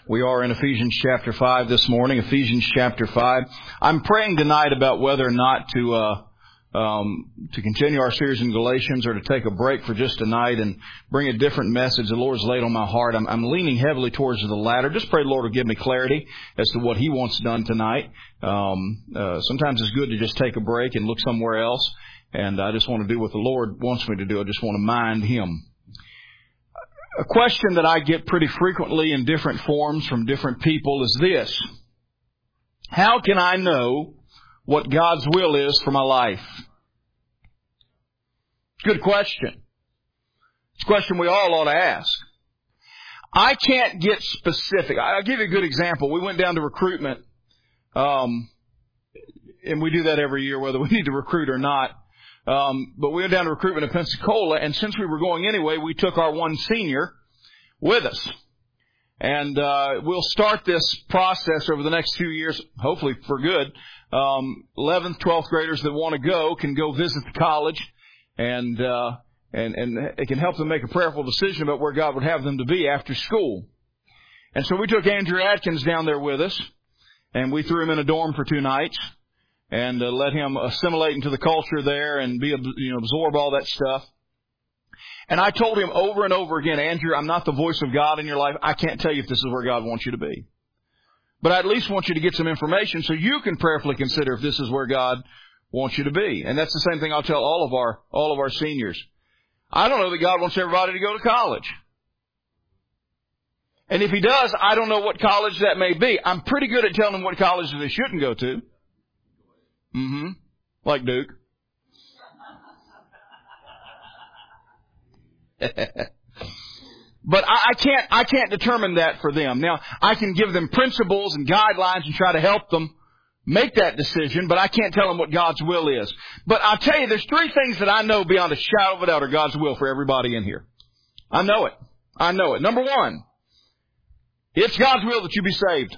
We are in Ephesians chapter 5 this morning, Ephesians chapter 5. I'm praying tonight about whether or not to continue our series in Galatians or to take a break for just tonight and bring a different message the Lord's laid on my heart. I'm leaning heavily towards the latter. Just pray the Lord will give me clarity as to what He wants done tonight. Sometimes it's good to just take a break and look somewhere else, and I just want to do what the Lord wants me to do. I just want to mind Him. A question that I get pretty frequently in different forms from different people is this: how can I know what God's will is for my life? Good question. It's a question we all ought to ask. I can't get specific. I'll give you a good example. We went down to recruitment, and we do that every year, whether we need to recruit or not. But we went down to recruitment in Pensacola, and since we were going anyway, we took our one senior with us. And we'll start this process over the next few years, hopefully for good. 11th, 12th graders that want to go can go visit the college, and it can help them make a prayerful decision about where God would have them to be after school. And so we took Andrew Atkins down there with us, and we threw him in a dorm for 2 nights. And let him assimilate into the culture there and absorb all that stuff. And I told him over and over again, Andrew, I'm not the voice of God in your life. I can't tell you if this is where God wants you to be. But I at least want you to get some information so you can prayerfully consider if this is where God wants you to be. And that's the same thing I'll tell all of our seniors. I don't know that God wants everybody to go to college. And if He does, I don't know what college that may be. I'm pretty good at telling them what colleges they shouldn't go to. Like Duke. But I can't determine that for them. Now, I can give them principles and guidelines and try to help them make that decision, but I can't tell them what God's will is. But I'll tell you, there's 3 things that I know beyond a shadow of a doubt are God's will for everybody in here. I know it. Number 1, it's God's will that you be saved.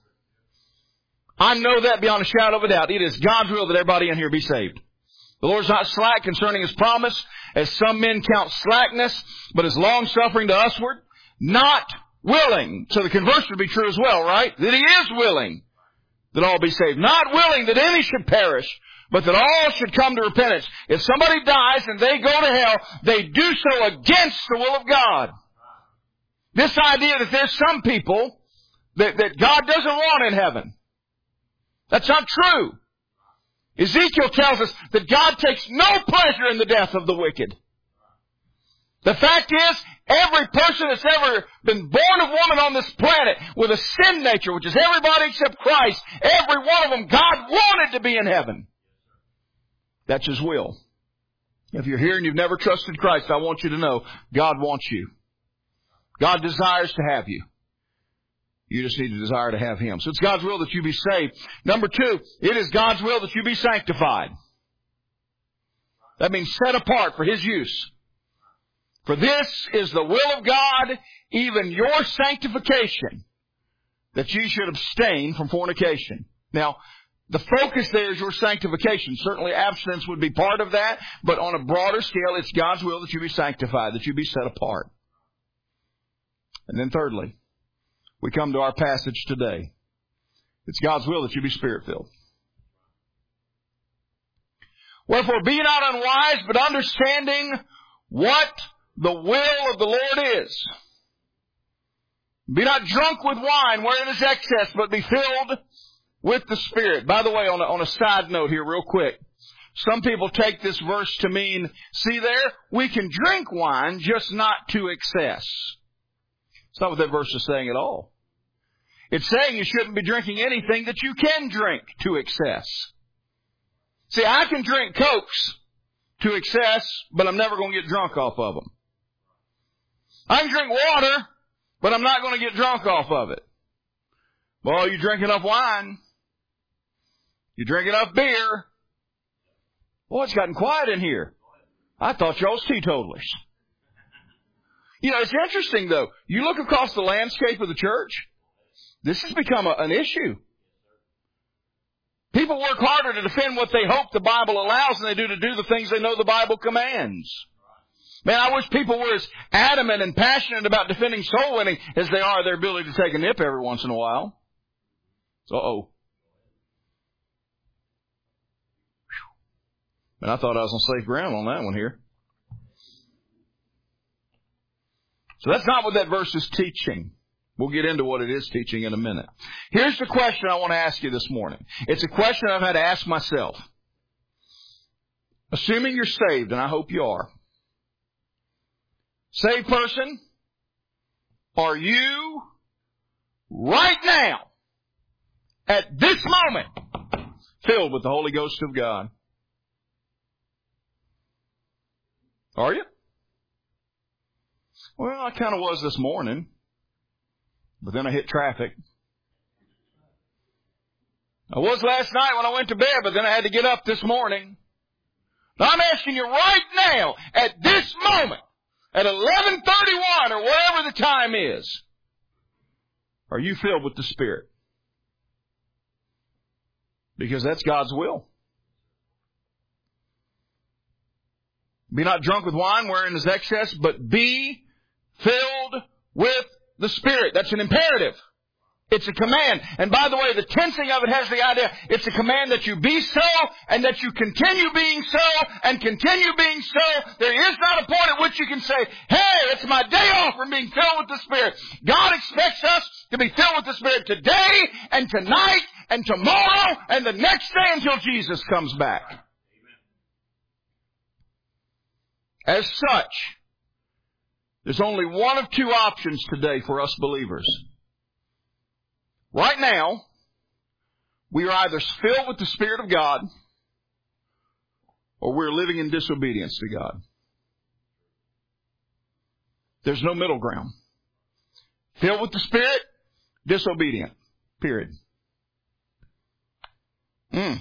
I know that beyond a shadow of a doubt. It is God's will that everybody in here be saved. The Lord's not slack concerning His promise, as some men count slackness, but is long-suffering to usward, not willing. So the converse would be true as well, right? That He is willing that all be saved. Not willing that any should perish, but that all should come to repentance. If somebody dies and they go to hell, they do so against the will of God. This idea that there's some people that God doesn't want in heaven, that's not true. Ezekiel tells us that God takes no pleasure in the death of the wicked. The fact is, every person that's ever been born of woman on this planet with a sin nature, which is everybody except Christ, every one of them, God wanted to be in heaven. That's His will. If you're here and you've never trusted Christ, I want you to know God wants you. God desires to have you. You just need to desire to have Him. So it's God's will that you be saved. Number 2, it is God's will that you be sanctified. That means set apart for His use. For this is the will of God, even your sanctification, that ye should abstain from fornication. Now, the focus there is your sanctification. Certainly abstinence would be part of that, but on a broader scale, it's God's will that you be sanctified, that you be set apart. And then thirdly, we come to our passage today. It's God's will that you be Spirit-filled. Wherefore, be not unwise, but understanding what the will of the Lord is. Be not drunk with wine, wherein is excess, but be filled with the Spirit. By the way, on a side note here real quick, some people take this verse to mean, see there, we can drink wine, just not to excess. It's not what that verse is saying at all. It's saying you shouldn't be drinking anything that you can drink to excess. See, I can drink Cokes to excess, but I'm never going to get drunk off of them. I can drink water, but I'm not going to get drunk off of it. Well, you drink enough wine. You drink enough beer. Boy, it's gotten quiet in here. I thought y'all was teetotalers. It's interesting, though. You look across the landscape of the church, this has become an issue. People work harder to defend what they hope the Bible allows than they do to do the things they know the Bible commands. Man, I wish people were as adamant and passionate about defending soul winning as they are their ability to take a nip every once in a while. Uh-oh. And I thought I was on safe ground on that one here. So that's not what that verse is teaching. We'll get into what it is teaching in a minute. Here's the question I want to ask you this morning. It's a question I've had to ask myself. Assuming you're saved, and I hope you are. Saved person, are you right now, at this moment, filled with the Holy Ghost of God? Are you? Well, I kind of was this morning, but then I hit traffic. I was last night when I went to bed, but then I had to get up this morning. Now, I'm asking you right now, at this moment, at 11:31 or whatever the time is, are you filled with the Spirit? Because that's God's will. Be not drunk with wine wherein is excess, but be filled with the Spirit. That's an imperative. It's a command. And by the way, the tensing of it has the idea, it's a command that you be so, and that you continue being so, and continue being so. There is not a point at which you can say, hey, it's my day off from being filled with the Spirit. God expects us to be filled with the Spirit today, and tonight, and tomorrow, and the next day until Jesus comes back. As such, there's only one of two options today for us believers. Right now, we are either filled with the Spirit of God or we're living in disobedience to God. There's no middle ground. Filled with the Spirit, disobedient. Period. I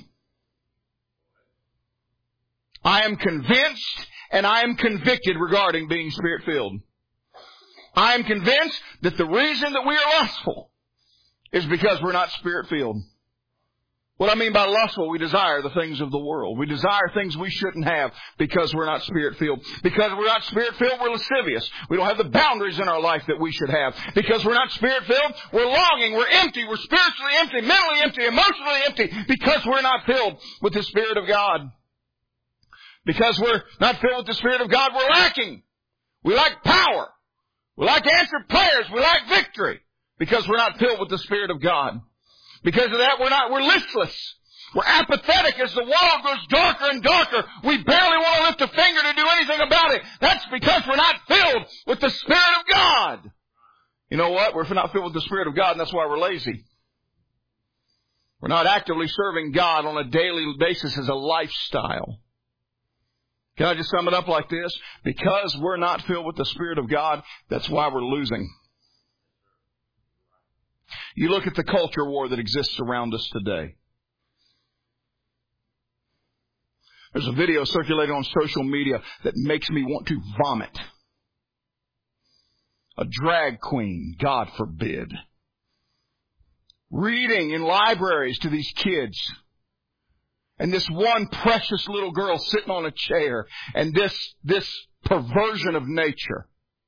am convinced and I am convicted regarding being Spirit-filled. I am convinced that the reason that we are lustful is because we're not Spirit-filled. What I mean by lustful, we desire the things of the world. We desire things we shouldn't have because we're not Spirit-filled. Because we're not Spirit-filled, we're lascivious. We don't have the boundaries in our life that we should have. Because we're not Spirit-filled, we're longing, we're empty, we're spiritually empty, mentally empty, emotionally empty. Because we're not filled with the Spirit of God. Because we're not filled with the Spirit of God, we're lacking. We lack power. We lack answered prayers. We lack victory. Because we're not filled with the Spirit of God. Because of that, we're listless. We're apathetic as the world grows darker and darker. We barely want to lift a finger to do anything about it. That's because we're not filled with the Spirit of God. You know what? We're not filled with the Spirit of God, and that's why we're lazy. We're not actively serving God on a daily basis as a lifestyle. Can I just sum it up like this? Because we're not filled with the Spirit of God, that's why we're losing. You look at the culture war that exists around us today. There's a video circulating on social media that makes me want to vomit. A drag queen, God forbid, reading in libraries to these kids. And this one precious little girl sitting on a chair. And this perversion of nature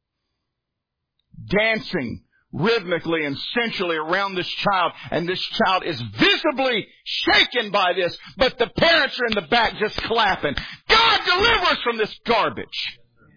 dancing rhythmically and sensually around this child. And this child is visibly shaken by this. But the parents are in the back just clapping. God, deliver us from this garbage.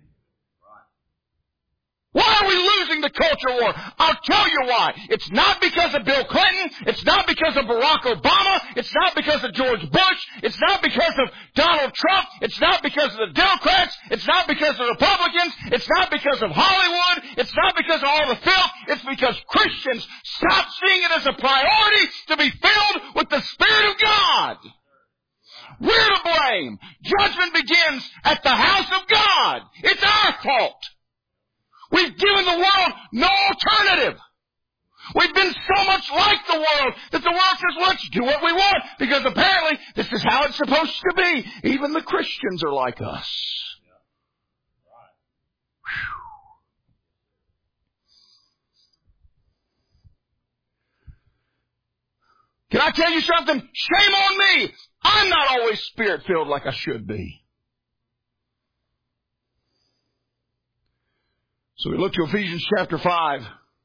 Why are we losing the culture war? I'll tell you why. It's not because of Bill Clinton. It's not because of Barack Obama. It's not because of George Bush. It's not because of Donald Trump. It's not because of the Democrats. It's not because of the Republicans. It's not because of Hollywood. It's not because of all the filth. It's because Christians stop seeing it as a priority to be filled with the Spirit of God. We're to blame. Judgment begins at the house of God. It's our fault. We've given the world no alternative. We've been so much like the world that the world says, let's do what we want. Because apparently this is how it's supposed to be. Even the Christians are like us. Can I tell you something? Shame on me. I'm not always Spirit-filled like I should be. So we look to Ephesians chapter 5.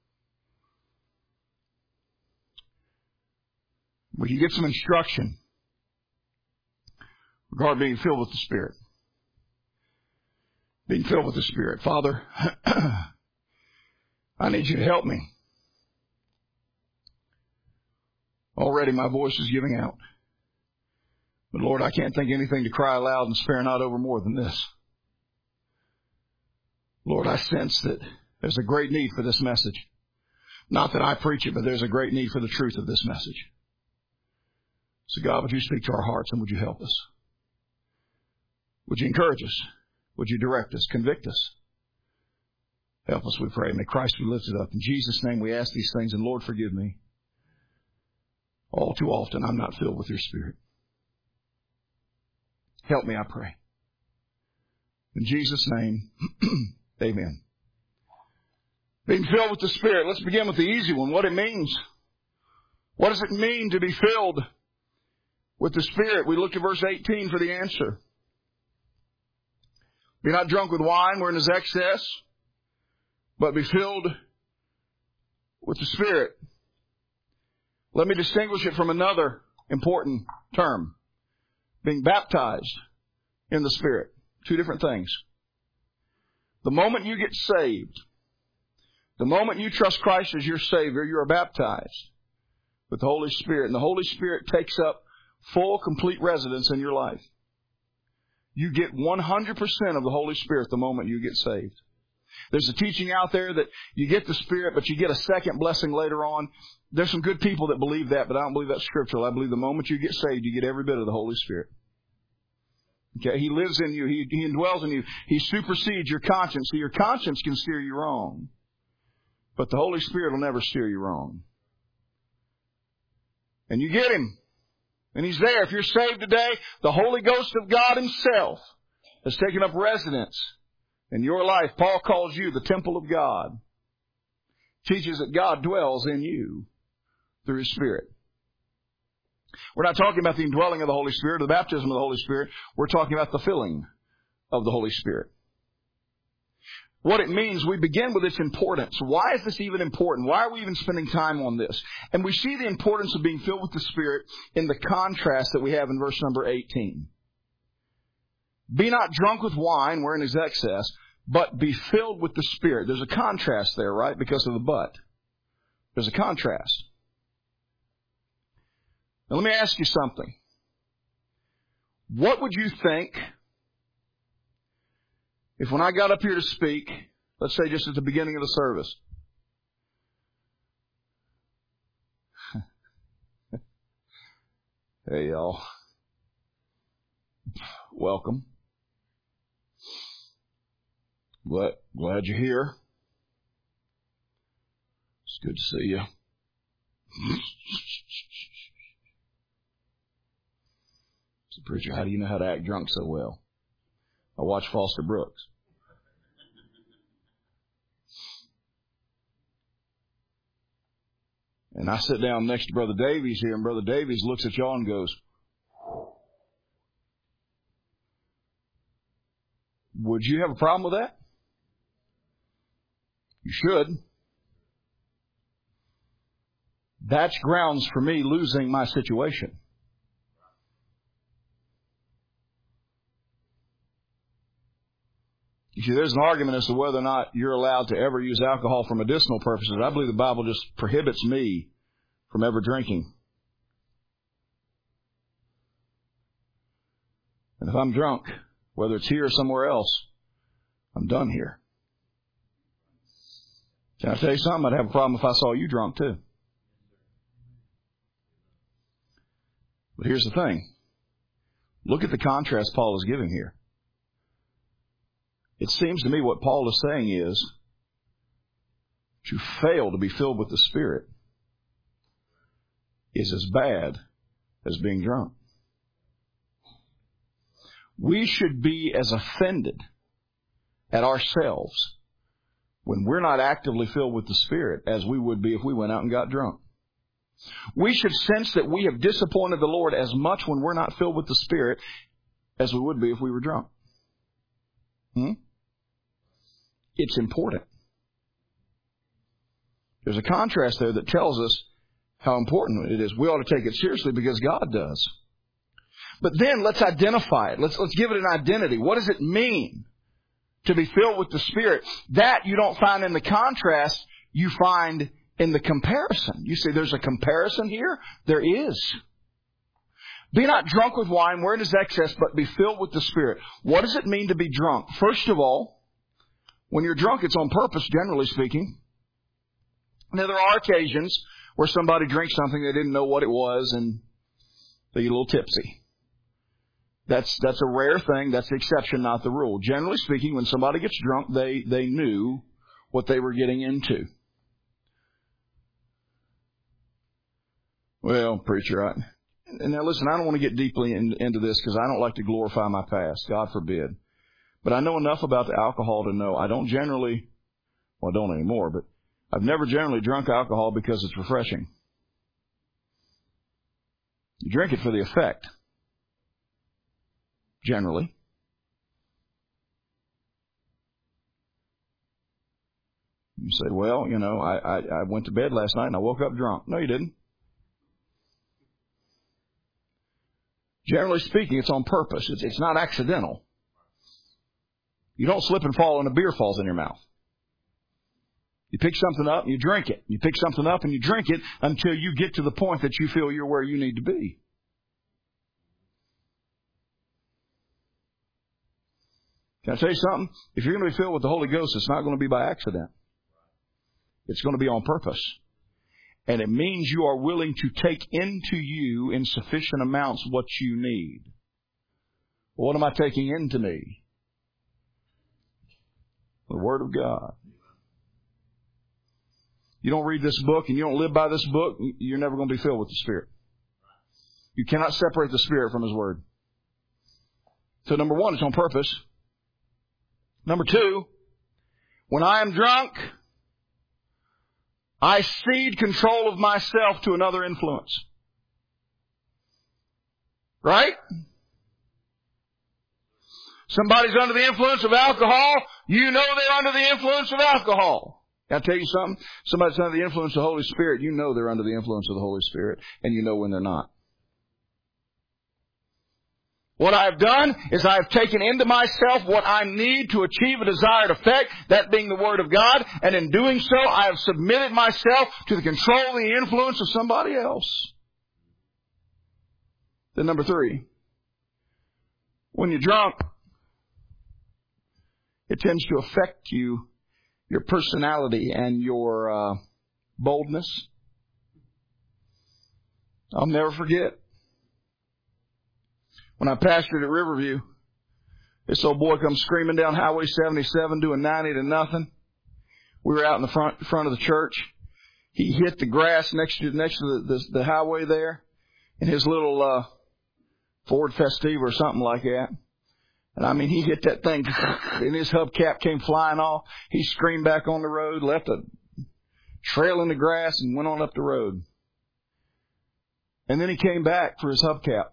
We can get some instruction regarding being filled with the Spirit. Being filled with the Spirit. Father, I need you to help me. Already my voice is giving out. But Lord, I can't think anything to cry aloud and spare not over more than this. Lord, I sense that there's a great need for this message. Not that I preach it, but there's a great need for the truth of this message. So God, would you speak to our hearts and would you help us? Would you encourage us? Would you direct us? Convict us? Help us, we pray. May Christ be lifted up. In Jesus' name we ask these things, and Lord, forgive me. All too often I'm not filled with your Spirit. Help me, I pray. In Jesus' name, amen. Being filled with the Spirit. Let's begin with the easy one, what it means. What does it mean to be filled with the Spirit? We look to verse 18 for the answer. Be not drunk with wine wherein is excess, but be filled with the Spirit. Let me distinguish it from another important term. Being baptized in the Spirit. Two different things. The moment you get saved, the moment you trust Christ as your Savior, you are baptized with the Holy Spirit. And the Holy Spirit takes up full, complete residence in your life. You get 100% of the Holy Spirit the moment you get saved. There's a teaching out there that you get the Spirit, but you get a second blessing later on. There's some good people that believe that, but I don't believe that's scriptural. I believe the moment you get saved, you get every bit of the Holy Spirit. Okay, He lives in you. He indwells in you. He supersedes your conscience. So your conscience can steer you wrong, but the Holy Spirit will never steer you wrong. And you get Him. And He's there. If you're saved today, the Holy Ghost of God Himself has taken up residence in your life. Paul calls you the temple of God. Teaches that God dwells in you through His Spirit. We're not talking about the indwelling of the Holy Spirit or the baptism of the Holy Spirit. We're talking about the filling of the Holy Spirit. What it means, we begin with its importance. Why is this even important? Why are we even spending time on this? And we see the importance of being filled with the Spirit in the contrast that we have in verse number 18. Be not drunk with wine wherein is excess, but be filled with the Spirit. There's a contrast there, right? Because of the but. There's a contrast. Now let me ask you something. What would you think if when I got up here to speak, let's say just at the beginning of the service, hey y'all, welcome. Glad you're here. It's good to see you. So, preacher, how do you know how to act drunk so well? I watch Foster Brooks. And I sit down next to Brother Davies here, and Brother Davies looks at y'all and goes, would you have a problem with that? You should. That's grounds for me losing my situation. You see, there's an argument as to whether or not you're allowed to ever use alcohol for medicinal purposes. I believe the Bible just prohibits me from ever drinking. And if I'm drunk, whether it's here or somewhere else, I'm done here. Can I tell you something? I'd have a problem if I saw you drunk too. But here's the thing. Look at the contrast Paul is giving here. It seems to me what Paul is saying is to fail to be filled with the Spirit is as bad as being drunk. We should be as offended at ourselves when we're not actively filled with the Spirit as we would be if we went out and got drunk. We should sense that we have disappointed the Lord as much when we're not filled with the Spirit as we would be if we were drunk. It's important. There's a contrast there that tells us how important it is. We ought to take it seriously because God does. But then let's identify it. Let's give it an identity. What does it mean to be filled with the Spirit? That you don't find in the contrast, you find in the comparison. You say there's a comparison here? There is. Be not drunk with wine wherein is excess, but be filled with the Spirit. What does it mean to be drunk? First of all, when you're drunk, it's on purpose, generally speaking. Now, there are occasions where somebody drinks something they didn't know what it was and they get a little tipsy. That's a rare thing. That's the exception, not the rule. Generally speaking, when somebody gets drunk, they knew what they were getting into. Well, preacher, and now listen, I don't want to get deeply into this because I don't like to glorify my past. God forbid. But I know enough about the alcohol to know I don't generally, well, I don't anymore, but I've never generally drunk alcohol because it's refreshing. You drink it for the effect. Generally. You say, well, I went to bed last night and I woke up drunk. No, you didn't. Generally speaking, it's on purpose. It's not accidental. You don't slip and fall and a beer falls in your mouth. You pick something up and you drink it. You pick something up and you drink it until you get to the point that you feel you're where you need to be. Can I tell you something? If you're going to be filled with the Holy Ghost, it's not going to be by accident. It's going to be on purpose. And it means you are willing to take into you in sufficient amounts what you need. What am I taking into me? The Word of God. You don't read this book and you don't live by this book, you're never going to be filled with the Spirit. You cannot separate the Spirit from His Word. So number one, it's on purpose. Number two, when I am drunk, I cede control of myself to another influence. Right? Somebody's under the influence of alcohol, you know they're under the influence of alcohol. Can I tell you something? Somebody's under the influence of the Holy Spirit, you know they're under the influence of the Holy Spirit, and you know when they're not. What I've done is I've taken into myself what I need to achieve a desired effect, that being the Word of God, and in doing so, I have submitted myself to the control and the influence of somebody else. Then number three, when you're drunk, it tends to affect you, your personality and your boldness. I'll never forget. When I pastored at Riverview, this old boy comes screaming down Highway 77 doing 90 to nothing. We were out in the front of the church. He hit the grass next to the highway there in his little Ford Festiva or something like that. And I mean, he hit that thing and his hubcap came flying off. He screamed back on the road, left a trail in the grass and went on up the road. And then he came back for his hubcap.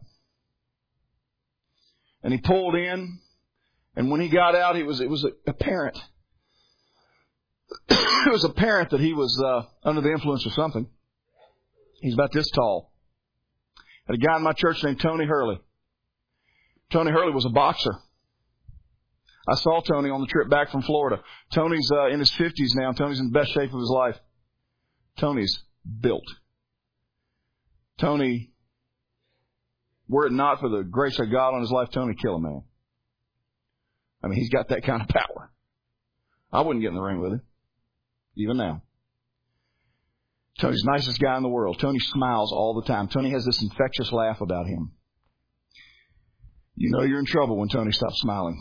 And he pulled in, and when he got out, it was apparent. It was apparent that he was under the influence of something. He's about this tall. I had a guy in my church named Tony Hurley. Tony Hurley was a boxer. I saw Tony on the trip back from Florida. Tony's in his 50s now. Tony's in the best shape of his life. Tony's built. Tony, were it not for the grace of God on his life, Tony would kill a man. I mean, he's got that kind of power. I wouldn't get in the ring with him, even now. Tony's the nicest guy in the world. Tony smiles all the time. Tony has this infectious laugh about him. You know you're in trouble when Tony stops smiling.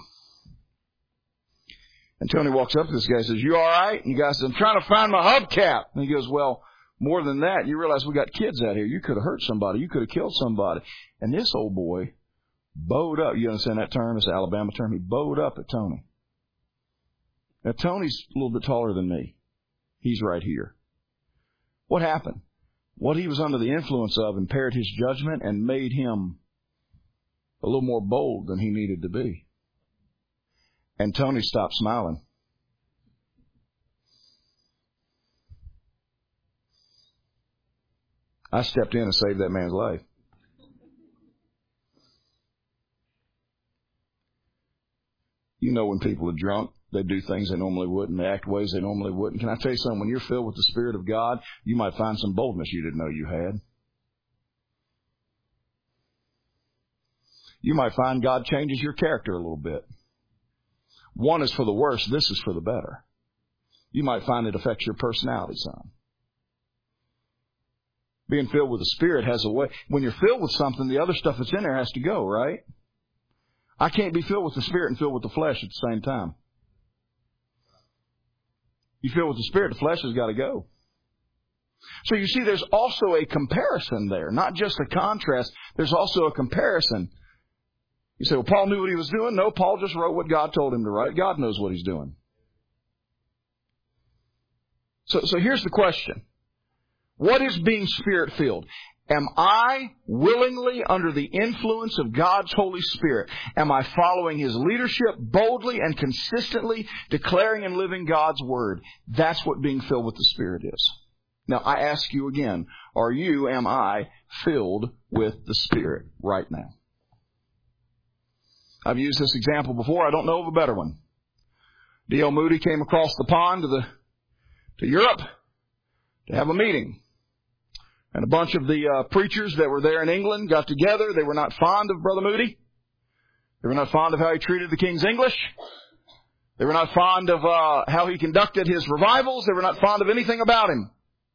And Tony walks up to this guy and says, "You all right?" And the guy says, "I'm trying to find my hubcap." And he goes, "Well, more than that, you realize we got kids out here. You could have hurt somebody. You could have killed somebody." And this old boy bowed up. You understand that term? It's an Alabama term. He bowed up at Tony. Now, Tony's a little bit taller than me. He's right here. What happened? What he was under the influence of impaired his judgment and made him a little more bold than he needed to be. And Tony stopped smiling. I stepped in and saved that man's life. You know when people are drunk, they do things they normally wouldn't. They act ways they normally wouldn't. Can I tell you something? When you're filled with the Spirit of God, you might find some boldness you didn't know you had. You might find God changes your character a little bit. One is for the worse. This is for the better. You might find it affects your personality some. Being filled with the Spirit has a way. When you're filled with something, the other stuff that's in there has to go, right? I can't be filled with the Spirit and filled with the flesh at the same time. You fill with the Spirit, the flesh has got to go. So you see, there's also a comparison there, not just a contrast. There's also a comparison. You say, well, Paul knew what he was doing. No, Paul just wrote what God told him to write. God knows what he's doing. So here's the question. What is being Spirit-filled? Am I willingly under the influence of God's Holy Spirit? Am I following His leadership boldly and consistently declaring and living God's Word? That's what being filled with the Spirit is. Now, I ask you again, am I filled with the Spirit right now? I've used this example before. I don't know of a better one. D.L. Moody came across the pond to Europe to have a meeting. And a bunch of the preachers that were there in England got together. They were not fond of Brother Moody. They were not fond of how he treated the King's English. They were not fond of how he conducted his revivals. They were not fond of anything about him.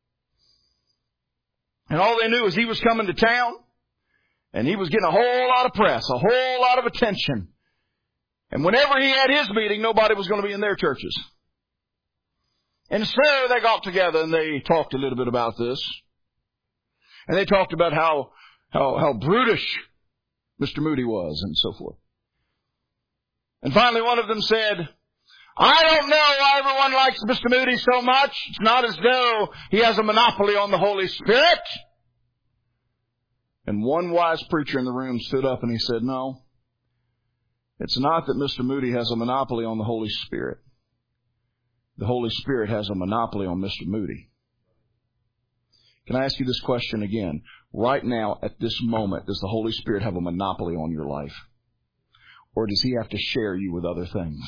And all they knew is he was coming to town, and he was getting a whole lot of press, a whole lot of attention. And whenever he had his meeting, nobody was going to be in their churches. And so they got together and they talked a little bit about this. And they talked about how brutish Mr. Moody was and so forth. And finally one of them said, I don't know why everyone likes Mr. Moody so much. It's not as though he has a monopoly on the Holy Spirit. And one wise preacher in the room stood up and he said, no, it's not that Mr. Moody has a monopoly on the Holy Spirit. The Holy Spirit has a monopoly on Mr. Moody. Can I ask you this question again? Right now, at this moment, does the Holy Spirit have a monopoly on your life? Or does He have to share you with other things?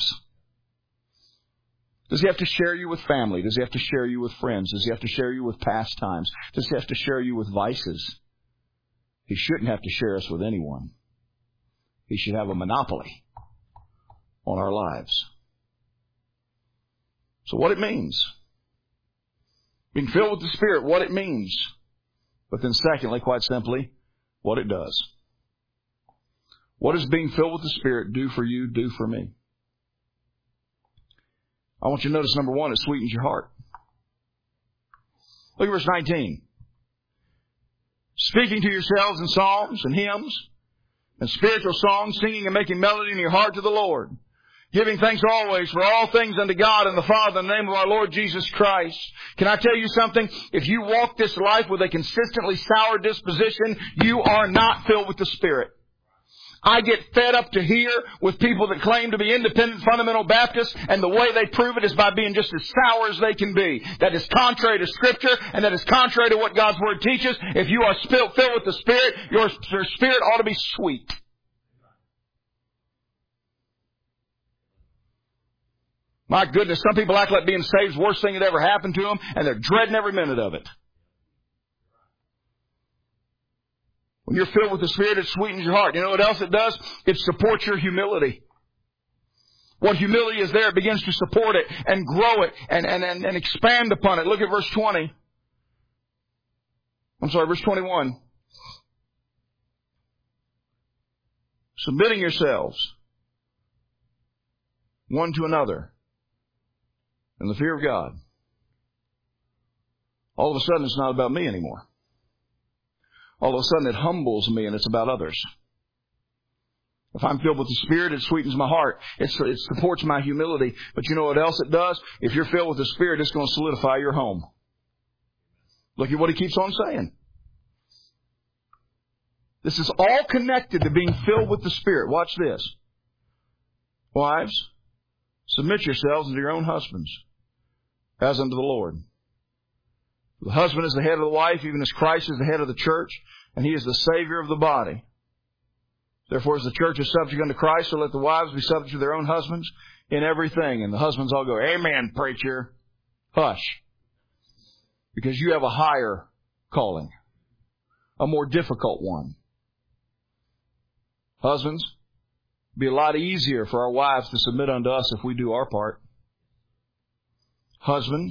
Does He have to share you with family? Does He have to share you with friends? Does He have to share you with pastimes? Does He have to share you with vices? He shouldn't have to share us with anyone. He should have a monopoly on our lives. So what it means. Being filled with the Spirit, what it means. But then secondly, quite simply, what it does. What does being filled with the Spirit do for you, do for me? I want you to notice, number one, it sweetens your heart. Look at verse 19. Speaking to yourselves in psalms and hymns and spiritual songs, singing and making melody in your heart to the Lord. Giving thanks always for all things unto God and the Father in the name of our Lord Jesus Christ. Can I tell you something? If you walk this life with a consistently sour disposition, you are not filled with the Spirit. I get fed up to here with people that claim to be independent fundamental Baptists, and the way they prove it is by being just as sour as they can be. That is contrary to Scripture, and that is contrary to what God's Word teaches. If you are filled with the Spirit, your spirit ought to be sweet. My goodness, some people act like being saved is the worst thing that ever happened to them, and they're dreading every minute of it. When you're filled with the Spirit, it sweetens your heart. You know what else it does? It supports your humility. What humility is there, it begins to support it and grow it and expand upon it. Look at verse 20. Verse 21. Submitting yourselves one to another in the fear of God. All of a sudden, it's not about me anymore. All of a sudden, it humbles me and it's about others. If I'm filled with the Spirit, it sweetens my heart. It supports my humility. But you know what else it does? If you're filled with the Spirit, it's going to solidify your home. Look at what he keeps on saying. This is all connected to being filled with the Spirit. Watch this. Wives, submit yourselves unto your own husbands, as unto the Lord. The husband is the head of the wife, even as Christ is the head of the church, and He is the Savior of the body. Therefore, as the church is subject unto Christ, so let the wives be subject to their own husbands in everything. And the husbands all go, Amen, preacher. Hush. Because you have a higher calling, a more difficult one. Husbands, it'd be a lot easier for our wives to submit unto us if we do our part. Husbands,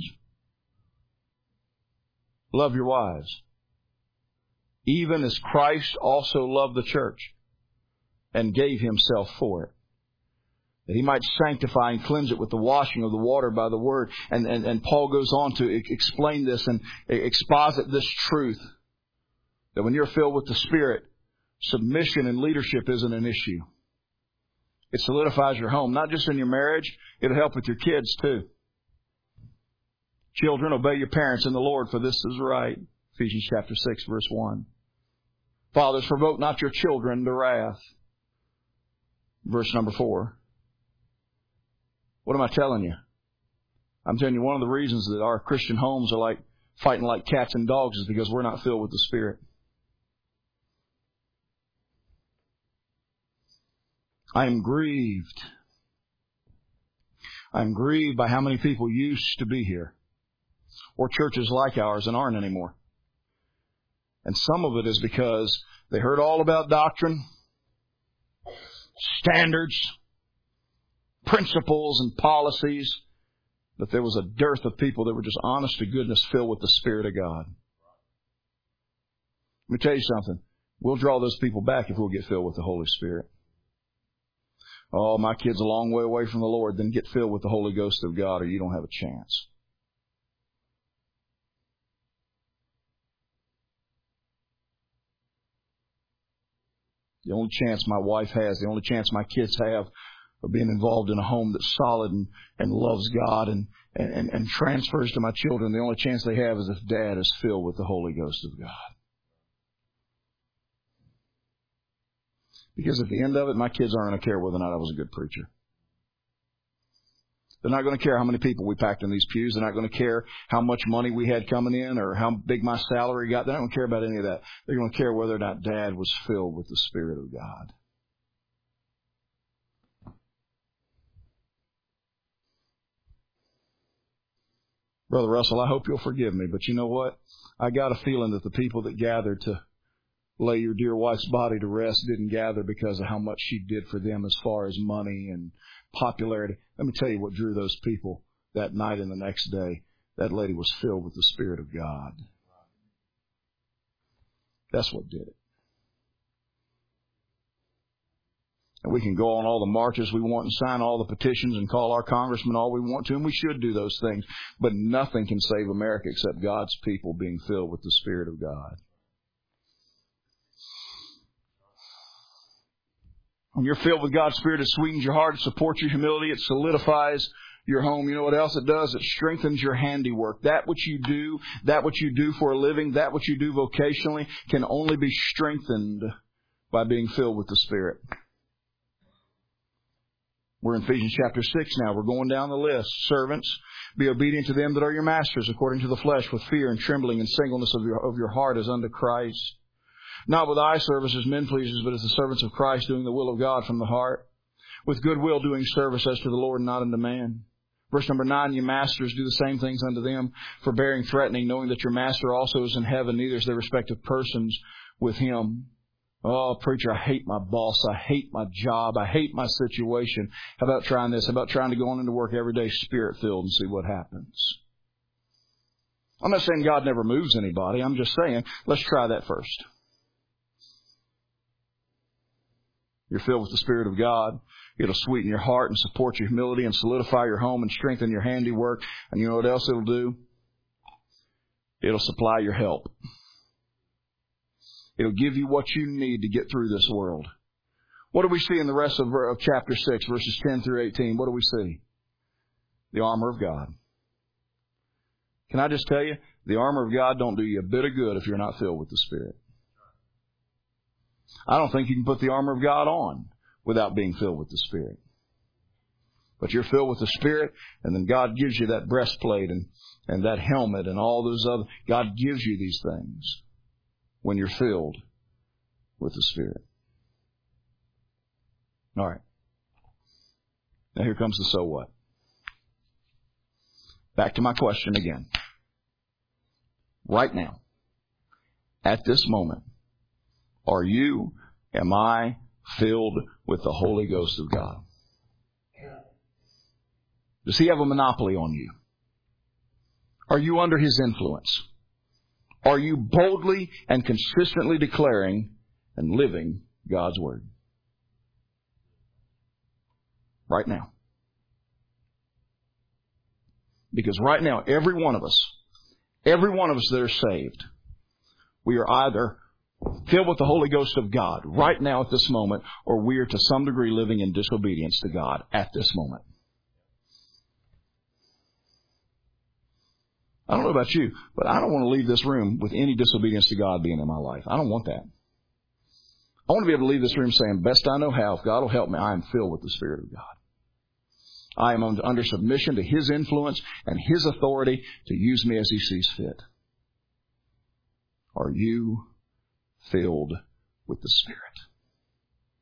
love your wives, even as Christ also loved the church and gave Himself for it, that He might sanctify and cleanse it with the washing of the water by the Word. And Paul goes on to explain this and exposit this truth, that when you're filled with the Spirit, submission and leadership isn't an issue. It solidifies your home, not just in your marriage. It'll help with your kids too. Children, obey your parents in the Lord, for this is right. Ephesians chapter 6, verse 1. Fathers, provoke not your children to wrath. Verse number 4. What am I telling you? I'm telling you one of the reasons that our Christian homes are like fighting like cats and dogs is because we're not filled with the Spirit. I am grieved. I'm grieved by how many people used to be here, or churches like ours, and aren't anymore. And some of it is because they heard all about doctrine, standards, principles, and policies, but there was a dearth of people that were just honest to goodness filled with the Spirit of God. Let me tell you something. We'll draw those people back if we'll get filled with the Holy Spirit. Oh, my kid's a long way away from the Lord. Then get filled with the Holy Ghost of God or you don't have a chance. The only chance my wife has, the only chance my kids have of being involved in a home that's solid and loves God and transfers to my children, the only chance they have is if Dad is filled with the Holy Ghost of God. Because at the end of it, my kids aren't going to care whether or not I was a good preacher. They're not going to care how many people we packed in these pews. They're not going to care how much money we had coming in or how big my salary got. They're not going to care about any of that. They're going to care whether or not Dad was filled with the Spirit of God. Brother Russell, I hope you'll forgive me, but you know what? I got a feeling that the people that gathered to lay your dear wife's body to rest didn't gather because of how much she did for them as far as money and popularity. Let me tell you what drew those people that night and the next day. That lady was filled with the Spirit of God. That's what did it. And we can go on all the marches we want and sign all the petitions and call our congressmen all we want to, and we should do those things. But nothing can save America except God's people being filled with the Spirit of God. When you're filled with God's Spirit, it sweetens your heart, it supports your humility, it solidifies your home. You know what else it does? It strengthens your handiwork. That which you do for a living, that which you do vocationally can only be strengthened by being filled with the Spirit. We're in Ephesians chapter 6 now. We're going down the list. Servants, be obedient to them that are your masters according to the flesh, with fear and trembling and singleness of your heart as unto Christ. Not with eye service as men pleasers, but as the servants of Christ, doing the will of God from the heart, with good will doing service as to the Lord and not unto man. Verse number 9, you masters, do the same things unto them, forbearing, threatening, knowing that your master also is in heaven, neither is there respect of persons with him. Oh, preacher, I hate my boss. I hate my job. I hate my situation. How about trying this? How about trying to go on into work every day Spirit-filled and see what happens? I'm not saying God never moves anybody. I'm just saying, let's try that first. You're filled with the Spirit of God. It'll sweeten your heart and support your humility and solidify your home and strengthen your handiwork. And you know what else it'll do? It'll supply your help. It'll give you what you need to get through this world. What do we see in the rest of chapter 6, verses 10 through 18? What do we see? The armor of God. Can I just tell you, the armor of God don't do you a bit of good if you're not filled with the Spirit. I don't think you can put the armor of God on without being filled with the Spirit. But you're filled with the Spirit, and then God gives you that breastplate and that helmet and all those other. God gives you these things when you're filled with the Spirit. All right. Now here comes the so what. Back to my question again. Right now, at this moment, am I filled with the Holy Ghost of God? Does He have a monopoly on you? Are you under His influence? Are you boldly and consistently declaring and living God's Word? Right now. Because right now, every one of us that are saved, we are either filled with the Holy Ghost of God right now at this moment, or we are to some degree living in disobedience to God at this moment. I don't know about you, but I don't want to leave this room with any disobedience to God being in my life. I don't want that. I want to be able to leave this room saying, best I know how, if God will help me, I am filled with the Spirit of God. I am under submission to His influence and His authority to use me as He sees fit. Are you filled with the Spirit?